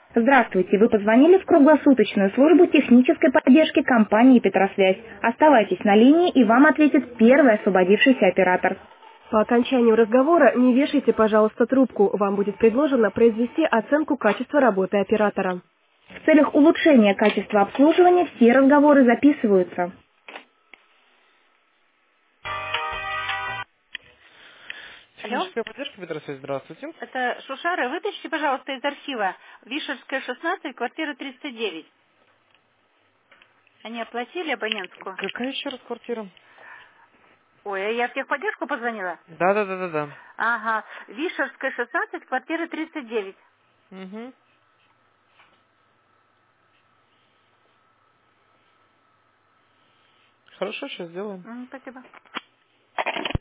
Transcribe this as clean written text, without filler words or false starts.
Здравствуйте, вы позвонили в круглосуточную службу технической поддержки компании «Петросвязь». Оставайтесь на линии, и вам ответит первый освободившийся оператор. По окончанию разговора не вешайте, пожалуйста, трубку. Вам будет предложено произвести оценку качества работы оператора. В целях улучшения качества обслуживания все разговоры записываются. Алло, Техническая поддержка, Петросвязь, здравствуйте. это Шушара. Вытащите, пожалуйста, из архива Вишерская, 16, квартира 39. Они оплатили абонентскую? Какая еще раз квартира? Ой, а я в техподдержку позвонила? Да. Ага. Вишерская, 16, квартира 39. Угу. Хорошо, сейчас сделаем. Спасибо.